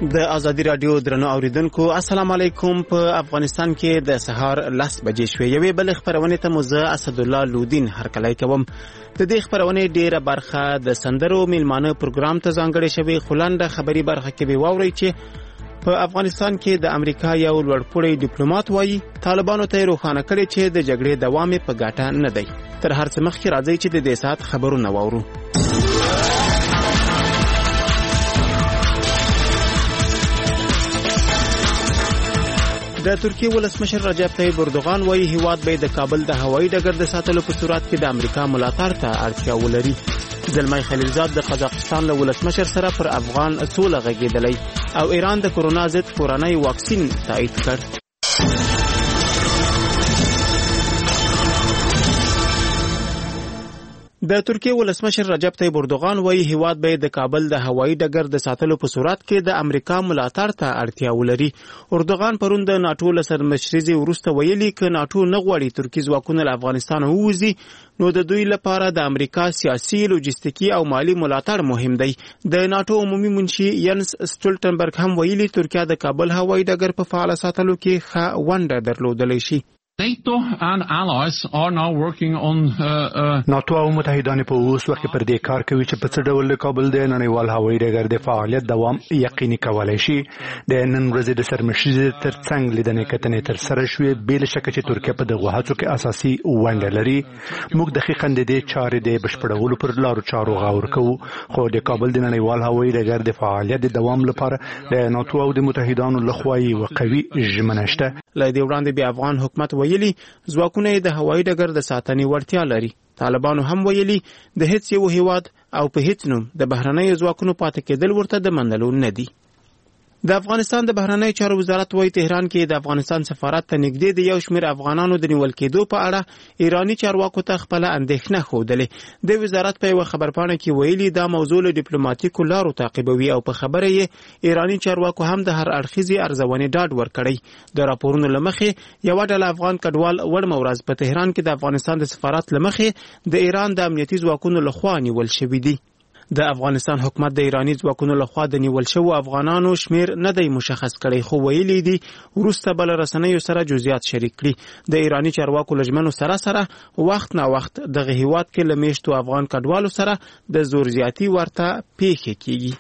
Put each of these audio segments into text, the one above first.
د ازادي رادیو درنو اوریدونکو السلام علیکم. په افغانستان کې د سهار 10 بجې شوې. یوې بل خبرونه ته مزه اسد الله لودین هرکلی کوم. د دې خبرونه ډیره برخه د سندرو میلمانه پروګرام ته ځانګړې شوی. خلانده خبري برخه کې به واوري چې په افغانستان کې د امریکا یو لوړپوړی ډیپلوماټ وایي طالبانو ته روښانه کړي چې د جګړې دوام په ګټه نه دی. تر هر څه مخکې راځي چې د دې سات خبرونه واورو. د ترکیه ولسمشر رجب طیب اردوغان وایي هیواد به د کابل د هوایي ډګر د ساتلو په صورت کې د امریکا ملاتړ ته اړتیا ولري. زلمای خلیلزاد د قزاقستان له ولسمشر سره پر افغان سوله غږېدلی او ایران د کرونا ضد کورنۍ واکسین تایید کړ. د ترکیه ولسمشر رجب طیب اردوغان وایي هیواد به د کابل د هوایي ډګر د ساتلو په صورت کې د امریکا ملاتړ ته اړتیا ولري. اردوغان پرون د ناتو له سرمشرۍ وروسته ویلي ک ناتو نه غواړي ترکیه ځواکونه له افغانستان ووځي نو د دوی لپاره د امریکا سیاسي، لوجستیکي او مالی ملاتړ مهم دی. د ناتو عمومي منشي ینس سټولټنبرګ هم ویلي ترکیه د کابل هوایي ډګر په فعال ساتلو کې ښه ونډه درلودلی شي. NATO and allies are now working on ناتو او متحدان په اوس وخت پر دې کار کوي چې په څه ډول کابل د نړیوال هوایي ډګر د فعالیت دوام یقیني کولای شي. د نن ورځې د سرمشرۍ ترڅنګ لیدنې کتنې تر سره شوې. بل شک چې ترکیه په دغه هڅو کې اساسي ونډه لري. موږ دقیقاً د دې چارې د بشپړولو پر لارو چارو غور کوو، خو د کابل د نړیوال هوایي ډګر د فعالیت د دوام لپاره د ناتو او د متحدانو لخوا یو قوي ژمنه شته. لای دی وړاندې بیا افغان حکومت ویلي ځواکونه د هوایي ډګر د ساتنې وړتیا لري. طالبانو هم ویلي د هیڅ یو هیواد او په هیڅ نوم د بهرنیو ځواکونو پاتې کېدل ورته د منلو نه دي. د افغانستان د بهرنیو چارو وزارت وايي تهران کې د افغانستان سفارت ته نږدې د یو شمېر افغانانو د نیول کېدو په اړه ایرانی چارواکو ته خپل اندېښنه ښودلې. د وزارت په یو خبرپاڼه کې ویلي دا موضوع له ډیپلوماټیکو لارو تعقیبوي او په خبره یې ایرانی چارواکو هم د هر اړخیزې ارزونې ډاډ ورکړی. د راپورونو لمخې یو ډله افغان کډوال وړمه ورځ په تهران کې د افغانستان د سفارت لمخې د ایران د امنیتي ځواکونو لخوا نیول شوي دي. د افغانستان حکومت د ایرانی ځواکونو لخوا د نیول شوو افغانانو شمیر نه دی مشخص کړی، خو ویلي دي وروسته بل رسنیو سره جزئیات شریک کړي. د ایرانی چارواکو لجمنو سره وخت نا وخت دغه هیواد کې لمیشتو افغان کډوالو سره د زور زیاتی ورته پیښې کیږي.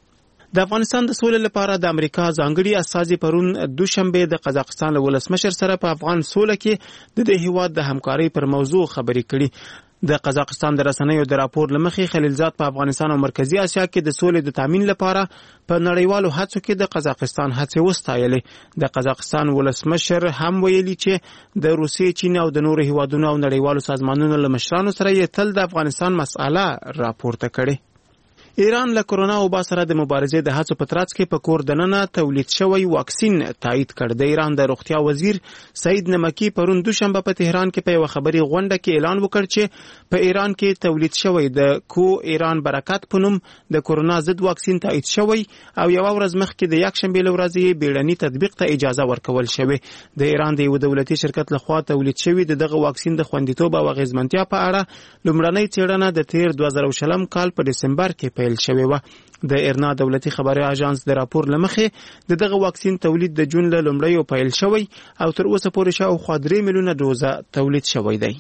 د افغانستان د سولې لپاره د امریکا ځانګړي استازي پرون دوشنبه د قزاقستان له ولسمشر سره په افغان سوله کې د دې هیواد د همکارۍ پر موضوع خبرې کړي. د قزاقستان د رسنیو د راپور لمخې خلیلزاد په افغانستان او مرکزی اسیا کې د سولې د تامین لپاره په نړیوالو هڅو کې د قزاقستان هڅې وستایلې. د قزاقستان ولسمشر هم ویلي چې د روسیې، چین او د نورو هیوادونو او نړیوالو سازمانونو له مشرانو سره یې تل د افغانستان مسأله راپورته کړې. ایران له کرونا وبا سره د مبارزې د هڅو په ترڅ کې په کور دننه تولید شوی واکسین تایید کړ. د ایران د روغتیا وزیر سعید نمکی پرون دوشنبه په تهران کې په یو خبري غونډه کې اعلان وکړ چې په ایران کې تولید شوی د کو ایران برکت په نوم د کرونا ضد واکسین تایید شوی او یو ورځ مخکې د یکشنبه ورځې بیړني تطبیق ته اجازه ورکول شوی. د ایران د یو دولتي شرکت لخوا تولید شوی دغه واکسین د خوندیتوب او اغیزمنتیا په اړه لومړنۍ څېړنه د تیر 2020 کال په دسمبر کې پیل شوی و. د ایرنا دولتي خبري اژانس د راپور لمخې دغه واکسین تولید د جون له لومړیو پیل شوی او تر اوسه پورې شاوخوا 3 میلیونه ډوزه تولید شوی دی.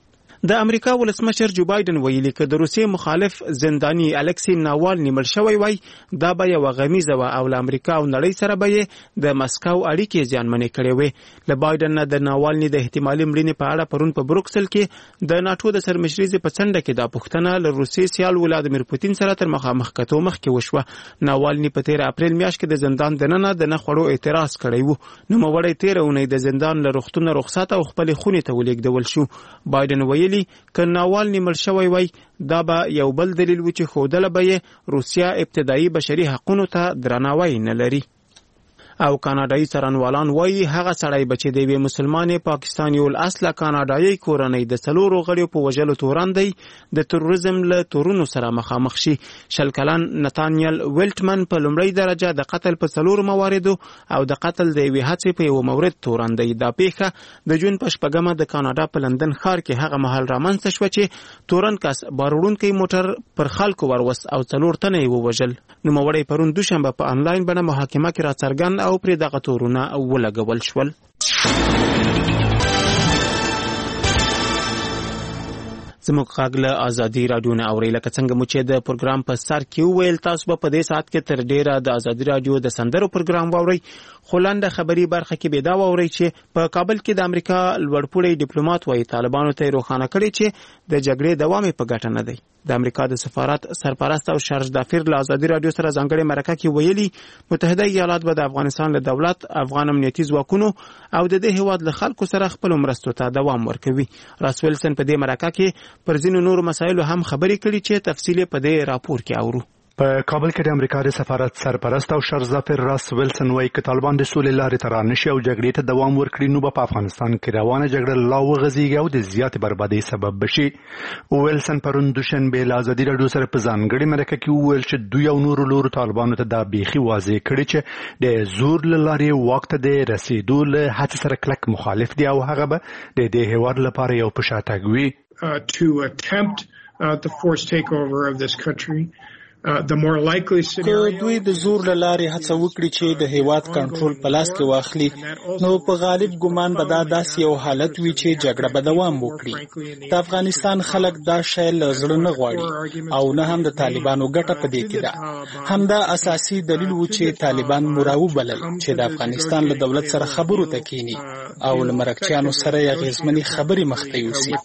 د امریکا ولسمشر جو بایدن ویلي چې د روسیې مخالف زنداني الکسی ناوالني مړ شوی وای دا به یو غمیزه و او له امریکا او نړۍ سره به د مسکو اړیکې ځانمنې کړې وي. له بایدن نه د ناوالني د احتمالي مړینې په اړه پرون په بروکسل کې د ناتو د سرمشرۍ په څنډه کې دا پوښتنه له روسیې سیال ولادمیر پوتین سره تر مخامخ کتو مخکې وشوه. ناوالني په 13 اپریل میاشت کې د زندان دننه د نخړو اعتراض کړی وو. نو مړی 13 اونۍ د زندان له رختونه رخصت او خپل خونې ته ولېږدول شو. بایدن ویلي که ناوالني مړ شوی وای دا به یو بل دلیل و چې ښودله به یې روسیا ابتدایي بشري حقونو ته درناوی نه لري. او کاناډایي څارنوالان وایي هغه سړی بچي دی وی مسلمان پاکستاني ول اصله کاناډایي کورنۍ د څلورو غړیو په وجلو تورن دی د تروریزم له تورونو سره مخامخ شي. شل کلن نتانیل ویلټمن په لومړی درجه د قتل په څلورو مواردو او د قتل د یوې هڅې په یو مورد تورن دی. دا پیښه د جون په شپږمه د کاناډا په لندن ښار کې هغه مهال رامنځته شوه چې تورن کس باروړونکی موټر پر خلکو وروست او 4 تنه یې ووژل. نوموړی پرون دوشنبه په انلاین بڼه محاکمه کې راڅرګند او پرې دغه تورونه ولګول شول. زموږ غږ له ازادي راډیو نه اوري. لکه څنګه مو چې د پروګرام په سر کې ویل تاسو به په دې ساعت کې تر ډیره د ازادي راډیو د سندرو پروګرام واورئ. خو لاندې خبري برخه کې به دا واورئ چې په کابل کې د امریکا لوړپوړی ډیپلوماټ وایي طالبانو ته روښانه کړي چې د جګړې دوام په ګټه نه دی. د امریکا د سفارت سرپرست او شارج دافیر له ازادي راډیو سره ځانګړي مرکه کې ویلي متحده ایالات به د افغانستان له دولت افغان امنیتي ځواکونو او د دې هیواد له خلکو سره خپل مرستو ته دوام ورکوي. راس ویلسن په دې مرکه کې پر ځینو نور مسایلو هم خبرې کړي چې تفصیل په دې راپور کې اورو. په کابل کې د امریکا د سفارت سرپرست او شارج دافیر راس ویلسن وایي چې طالبان د سولې لارې ته رانشي او جګړې ته دوام ورکړي نو په افغانستان کې روانه جګړه لا وغځيږي او د زیاتې بربادۍ سبب بشي. ویلسن پرون دوشنبه له ازادي راډیو سره په ځانګړي مرکه کې وویل چې دوی او نور لورو طالبانو ته دا بیخي واضح کړي چې د زور لارې واک ته د رسیدو له هڅې سره کلک مخالف دي او هغه به د دې هیواد لپاره یو په شاتګ وي. To attempt the forced takeover of this country. دوی د زور لارې هڅه وکړي چې د هیواد کنټرول په لاس کې واخلي نو په غالب ګمان به دا داسې یو حالت وي چې جګړه به دوام وکړي. د افغانستان خلک دا شی له زړه نه غواړي او نه هم د طالبانو ګټه په دې کې ده. همدا اساسي دلیل و چې طالبان مراو بلل چې د افغانستان له دولت سره خبرو ته کینی او له مرکچیانو سره یې غیزمنې خبرې مخته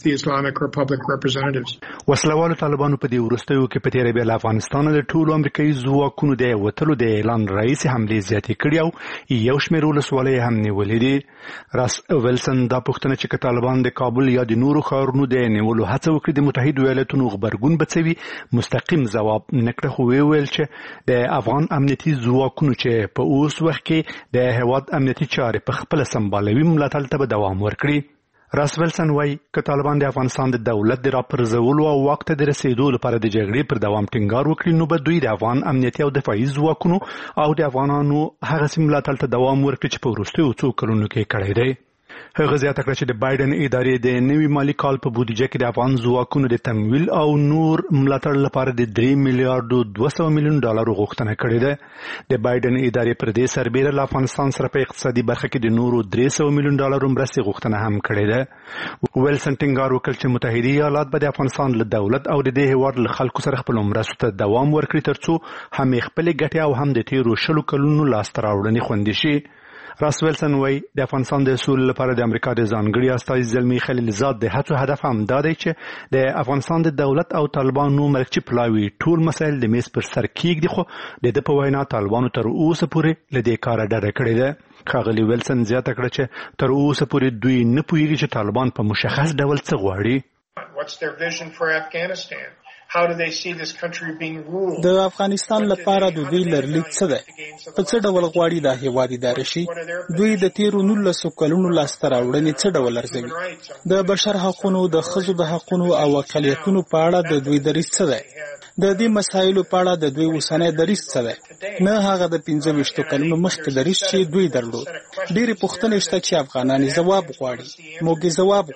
یوسي. وسلوالو طالبانو په دې وروستیو کې په تیره بیل افغانستان د ټولو امریکایي ځواکونو د وټلو د اعلان رئیس حمله زیاتې کړې او یو شمېر ولسوالۍ هم نیولې دي. راس ویلسن دا پوښتنه چې طالبان د کابل یا د نورو ښارونو د نیولو هڅه وکړي د متحده ایالاتونو خبرګون بچوي مستقیم ځواب نکړه. خو ویل چې د افغان امنیتي ځواکونو چې په اوس وخت کې د هیواد امنیتي چارې په خپل سمبالوي ملاتړ ته دوام ورکړي. راس ویلسن وایي که طالبان د افغانستان د دولت د راپرځولو او واک ته د رسیدو لپاره د جګړې پر دوام ټینګار وکړي نو به دوی د افغان امنیتي او دفاعي ځواکونو او د افغانانو هغه سیمې ملاتړ ته دوام ورکړي چې په وروستیو څو کلونو کې کړی دی. هغه زیاته کړه چې د بایدن ادارې د نوي مالی کال په بودیجه کې د افغان ځواکونو د تمویل او نور ملاتړ لپاره د 3 میلیارډ 200 میلیون ډالر غوښتنه کړې ده. د بایدن ادارې پر دې سربېره له افغانستان سره په اقتصادي برخه کې د نورو 300 میلیون ډالر مرستې غوښتنه هم کړې ده. ویلسن ټینګار وکړ چې متحده ایالات به د افغانستان له دولت او د دې هیواد له خلکو سره خپل مرستو ته دوام ورکړي ترڅو هم خپل ګټې او هم د تیرو 10 کلونو لاسته راوړنې خوندي شي. راس ویلسن وایي د افغانستان د سولې لپاره د امریکا د ځانګړي استازي زلمي خلیلزاد د هڅو هدف هم دا دی چې د افغانستان د دولت او طالبانو مرکچي پلاوي ټول مسایل د میز پر سر کېږدي. خو د دې په وینا طالبانو تر اوسه پورې له دې کاره ډډه کړې ده. ښاغلي ویلسن زیاته کړه چې تر اوسه پورې دوی نه پوهیږي چې طالبان په مشخص ډول څه غواړي. What's their vision for Afghanistan? How do they see this country being ruled? د افغانستان لپاره د دوی لرلیک څه ده؟ په څه ډول غواړي دا هیواد اداره شي؟ دوی د تیرو 19 کلونو لاسته راوړنې څه ډول ارزوي؟ د بشر حقوقو، د ښځو د حقوقو او اقلیتونو په اړه د دوی دریځ څه دی؟ د دې مسایلو په اړه د دوی اوسنی دریځ څه دی؟ نه هغه د 25 کلونو مخکې دریځ چې دوی درلود. ډېرې پوښتنې شته چې افغانان ځواب غواړي. موږ ځواب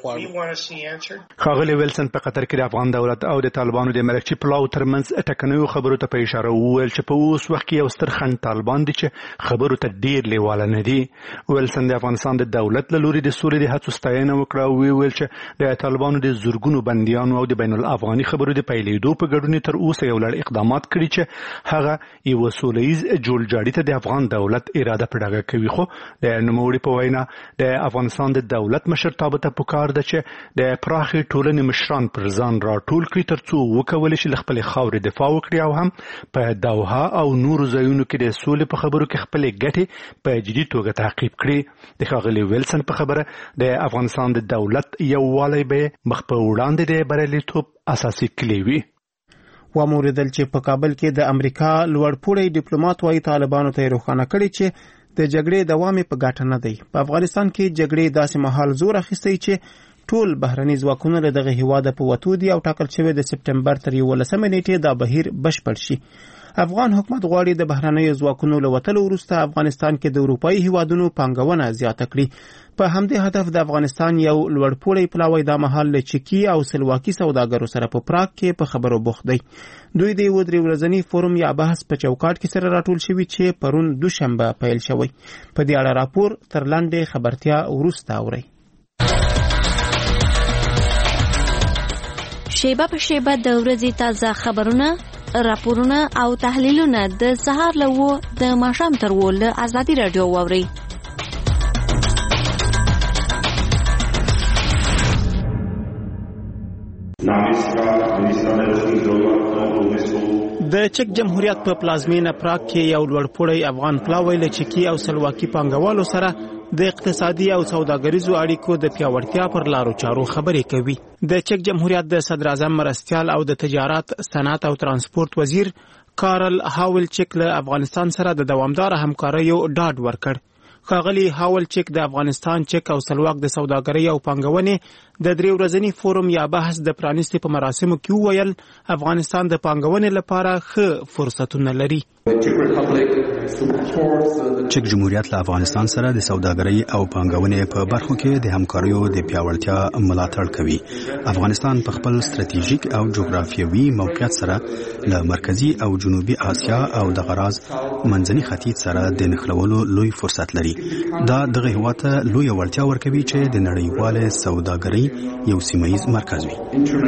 غواړو. ښاغلي ویلسن په قطر کې د افغان دولت او د طالبانو د مرکچي پلاو ترمنځ ټکنیو خبرو ته په اشاره وویل چې په اوس وخت کې یو ستر خنډ طالبان دي چې خبرو ته ډیر لیواله نه دي. ویلسن د افغانستان د دولت له لوري د سولې د هڅو ستاینه وکړه او ویل چې د طالبانو د زورګونو بندیانو او د بین الافغاني خبرو د پیلېدو په ګډون تر اوسه یو لړ اقدامات کړي چې هغه یو سولهییز جوړجاړي ته د افغان دولت اراده په ډاګه کوي. خو د نوموړي په وینا د افغانستان د دولت مشرتابه ته پکار ده چې د پراخې ټولنې مشران پر ځان راټول کړي ترڅو وکولای شي خپل خاورې دفاع وکړي او هم په دوحه او نورو ځایونو کې د سولې په خبرو کې خپل ګټې په جدي توګه تعقیب کړي. د ښاغلي ویلسن په خبره د افغانستان د دولت یووالی به مخ په وړاندې د بریالیتوب اساسي کلی وي. وموریدل چې په کابل کې د امریکا لوړپوړی ډیپلوماټ وایي طالبانو ته روښانه کړي چې د جګړې دوام په ګټه نه دی. په افغانستان کې جګړې داسې مهال زور اخیستی چې ټول بهرني ځواکونه له دغه هیواده په وتو دي او ټاکل شوی د سپټمبر تر 11 نیټې دا بهیر بشپړ شي. افغان حکومت غواړي د بهرنیو ځواکونو له وتلو وروسته افغانستان کې د اروپایي هیوادونو پانګونه زیاته کړي. په همدې هدف د افغانستان یو لوړپوړی پلاوی دا مهال له چکی او سلواکي سوداګرو سره په پراګ کې په خبرو بوخت دی. دوی د یو درې ورځني فورم یا بحث په چوکاټ کې سره راټول شوي چې پرون دوشنبه پیل شوی. په دې اړه راپور تر لاندې خبرتیا وروسته اورئ. شیبه په شیبه د ورځې تازه خبرونه، راپورونه او تحلیلونه د سهار له 9 د ماښام تر 10 له ازادي رادیو واورئ. د چک جمهوریت په پلازمینه پراګ کې یو لوړپوړی افغان پلاوی له چکی او سلواکي پانګوالو سره د اقتصادي او سوداګریزو اړیکو د پیاوړتیا پر لارو چارو خبرې کوي. د چک جمهوریت د صدر اعظم مرستیال او د تجارت، صنعت او ترانسپورت وزیر کارل هاولچک له افغانستان سره د دوامدار همکاریو ډاډ ورکړ. ښاغلي هاولچک د افغانستان چک او سلواک د سوداګرۍ او پانګونې د 3 ورځني فورم یا بحث د پرانیستي په مراسمو کې وویل افغانستان د پانګونې لپاره ښه فرصتونه لري. چک جمهوریت له افغانستان سره د سوداګرۍ او پانګونې په برخو کې د همکاریو د پیاوړتیا ملاتړ کوي. افغانستان په خپل ستراتیژیک او جغرافیوي موقعیت سره له مرکزی او جنوبي اسیا او د غراز منځني ختیځ سره د نښلولو لوی فرصت لري. دا دغه هیواد ته لوی وړتیا ورکوي چې د نړیوال سوداګرۍ یو سیمایي مرکز وي.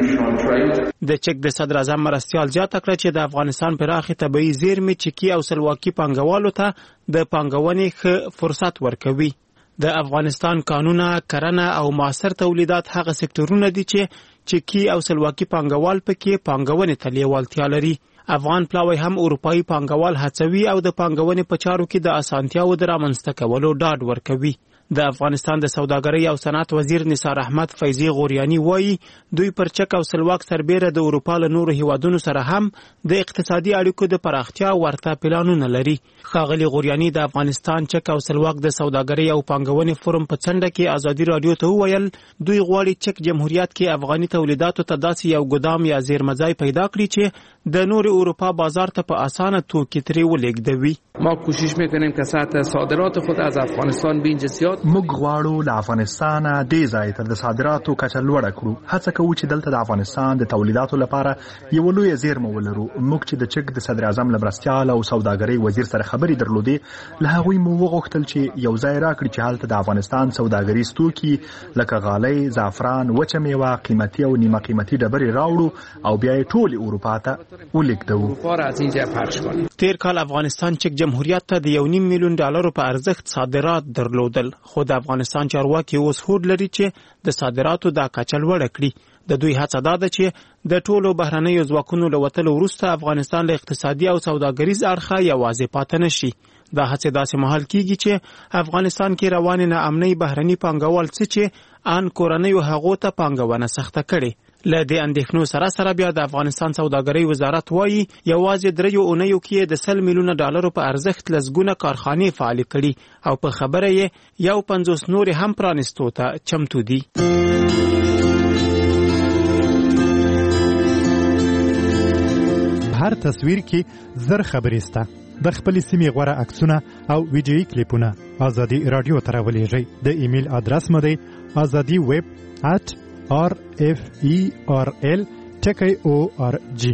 د چک د صدر اعظم مرستیال زیاته کړه چې د افغانستان پراخه طبيعي زیرمې چکی او سلواکي پانګوالو ته د پانګونې ښه فرصت ورکوي. د افغانستان قانونه، کرنه او معاصر تولیدات هغه سکتورونه دي چې چکی او سلواکي پانګوال پکې پانګونې ته لیوالتیا لري. افغان پلاوی هم اروپایي پانګوال هڅوي او د پانګونې په چارو کې د اسانتیاو د رامنځته کولو ډاډ ورکوي. د افغانستان د سوداګرۍ او صنعت وزیر نثار احمد فیضی غوریانی وایي دوی پر چک او سلواک سربېره د اروپا له نورو هیوادونو سره هم د اقتصادي اړیکو د پراختیا ورته پلانونه لري. ښاغلي غوریانی د افغانستان چک او سلواک د سوداګرۍ او پانګونې فورم په څنډه کې ازادي رادیو ته وویل دوی غواړي چک جمهوریت کې افغاني تولیداتو ته داسې یو ګدام یا زیرمځای پیدا کړي چې د نور اروپا بازار ته په اسانه توکي ترې ولېږدوي. ما کوشش میکنیم که سطح صادرات خود از افغانستان به اینجا زیاد موږ غواړو له افغانستان د ځای تر د صادراتو کچه لوړه کړو. هڅه کوو چې دلته د افغانستان د تولیداتو لپاره یو لوی زیرمه ولرو. موږ چې د چک د صدر اعظم مرستیال او سوداګرۍ وزیر سره خبرې درلودې له هغوی مو وغوښتل چې یو ځای راکړي چې هلته د افغانستان سوداګریز توکي لکه غالۍ، زعفران، وچه میوه، قیمتي او نیمه قیمتي ډبرې راوړو او بیا یې ټول اروپا ته ولېږدوو. تیر کال افغانستان چک جمهوریت ته د $1.5 میلیون په ارزښت صادرات درلودل، خو د افغانستان چارواکي اوس هوډ لري چې د صادراتو دا کچه لوړه کړي. د دوی هڅه دا ده چې د ټولو بهرنیو ځواکونو له وتلو وروسته افغانستان له اقتصادي او سوداګریز اړخه یوازې پاتې نشي. دا هڅه داسې مهال کیږي چې افغانستان کې روان ناامنۍ بهرني پانګوال څه چې ان کورنیو هغو ته پانګونه سخته کړي. له دې اندېښنو سره بیا د افغانستان سوداګرۍ وزارت وایي یوازې 3 اونیو کې د $100 میلیون په ارزښت لسګونه کارخانې فعالې کړي او په خبره یې 50 نورې هم پرانیستو ته چمتو دي. هر تصویر کې زر خبرې سته. د خپل سیمې غوره عکسونه او ویډیویي کلیپونه ازادي رادیو ته راولېږئ. د ایمیل ادرس مو دی azadi@referl.org.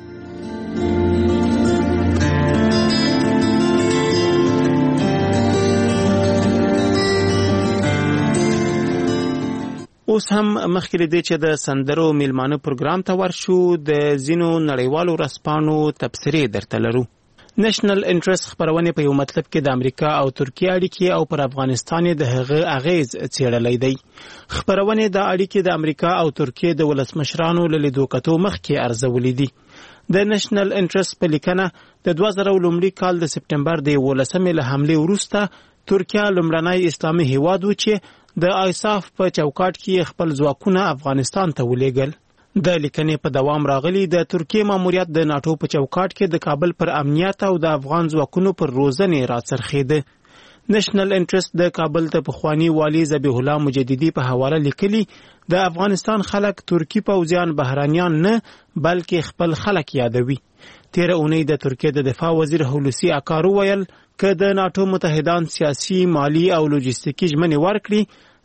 اوس هم مخکې لدې چې د سندرو میلمانه پروګرام ته ورشو د ځینو نړیوالو ورځپاڼو تبصرې درته لرو. نېشنل انټرست خبرونه په یو مطلب کې د امریکا او ترکیه اړیکې او پر افغانستان د هغه اغیز څېړلې دی. خبرونه د اړیکې د امریکا او ترکیه د ولسمشرانو له لیدو کتو مخکې ارزولې دي. د نېشنل انټرست په لیکنه د 2000 کال د سپټمبر د 11 له حمله وروسته ترکیه لومړنی اسلامي هیواد و چې د آیساف په چوکاټ کې خپل ځواکونه افغانستان ته ولېږل. د لیکنې په دوام راغلی د ترکیه ماموریت د ناتو په چوکاټ کې د کابل پر امنیت او د افغان ځواکونو پر روزنې راڅرخېده. نېشنل انټرست د کابل ته پخوانی والی ذبیح الله مجددي په حواله لیکلي د افغانستان خلک ترکی پوځیان بهرانيان نه بلکې خپل خلک یادوي. تیر اونۍ د ترکیه د دفاع وزیر هولوسی اکارو ویل که د ناتو متحدان سیاسي، مالی او لوجستیکي ژمنې ورکړي